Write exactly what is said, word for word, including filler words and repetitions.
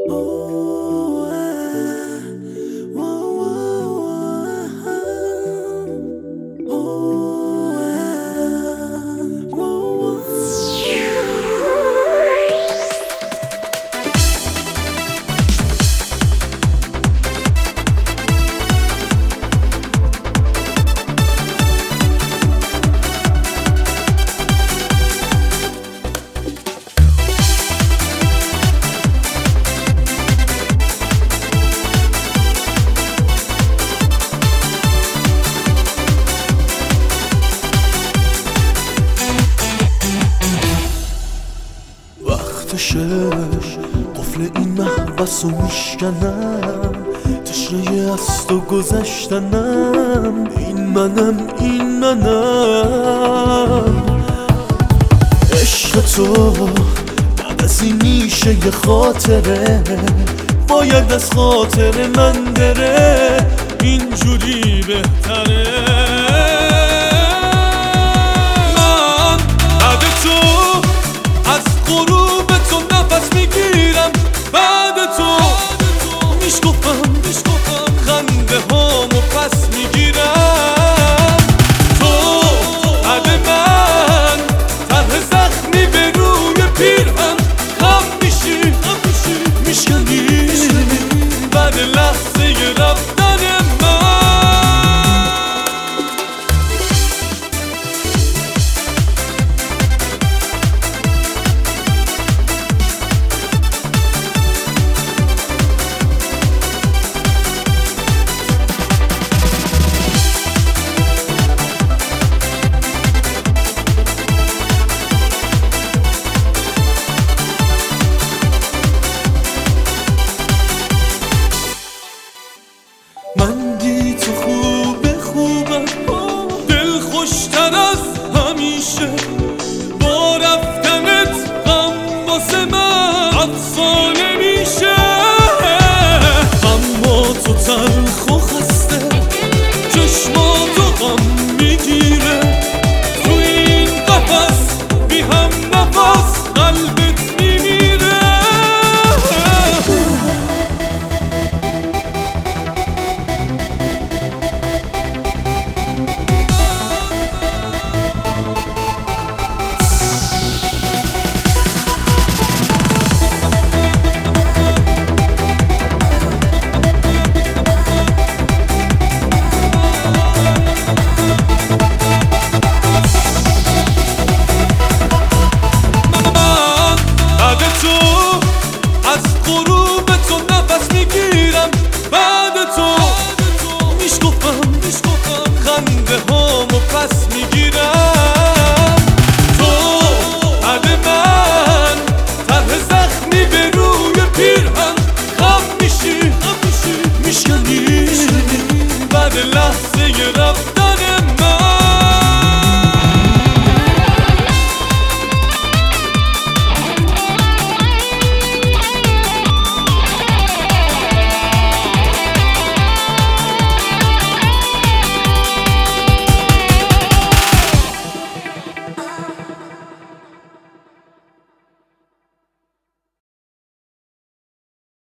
وقتشه قفل این محبس رو میشکنم، تشنه از تو گذشتنم. این منم این منم عشق تو بعد از این میشه یه خاطره، باید از خاطر من بره، اینجوری بهتره. من بعد تو از غروب تو نفس میگیرم، بعد تو میشکفم خنده هامو پس میگیرم. تو بعد من طرح زخمی به روی پیرهن خم میشی میشکنی بعد لحظه رفتن من. من بی تو خوبه خوبم، دل خوشتر از همیشه، با رفتنت غم واسه من افسانه میشه. اما تو تلخ و خسته، چشماتو غم میگیره، تو این قفس بی هم نفس قلبت میمیره. خنده هامو پس میگیرم. تو بعد من طرح زخمی به روی پیرهن خم میشی میشکنی بعد لحظه رفتن